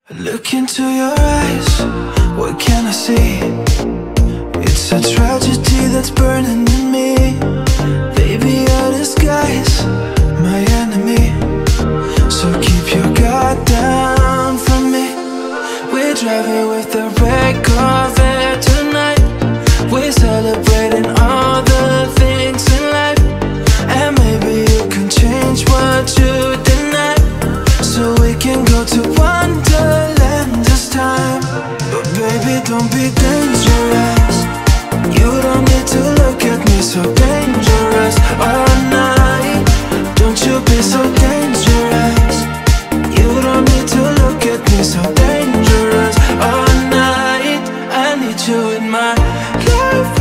Look into your eyes, what can I see? It's a tragedy that's burning in me. Baby, your disguise, my enemy. So keep your guard down from me. We're driving with the red Corvette tonight. We're celebrating all the things in life. And maybe you can change what you deny, so we can go to Wonderland this time. But baby, don't be dangerous. You don't need to look at me so dangerous all night. Don't you be so dangerous. You don't need to look at me so dangerous all night. I need you in my life.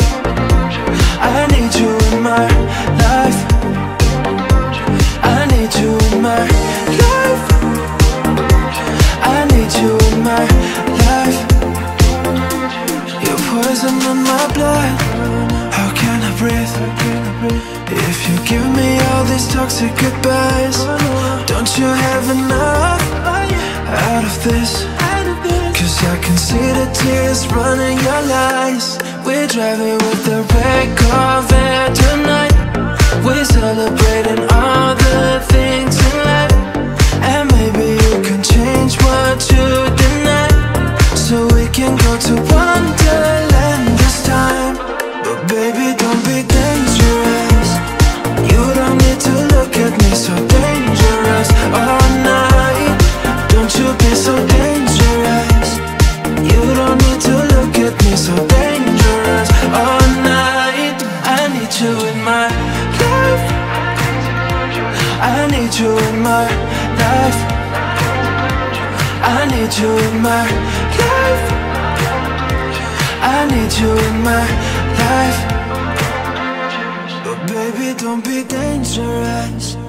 I need you in my life. I need you in my life. I need you in my life. You're poison in my blood. How can I breathe if you give me all these toxic goodbyes? Don't you have enough out of this? Cause I can see the tears running your lies. We're driving with the red Corvette tonight. We're celebrating all the things in life. And maybe you can change what you deny, so we can go to Wonderland this time. But baby, don't be dangerous. You don't need to look at me so dangerous all night. Don't you be so dangerous. You don't need to look at me so dangerous all night. I need you in my life. I need you in my life. I need you in my life. I need you in my life. But baby, don't be dangerous.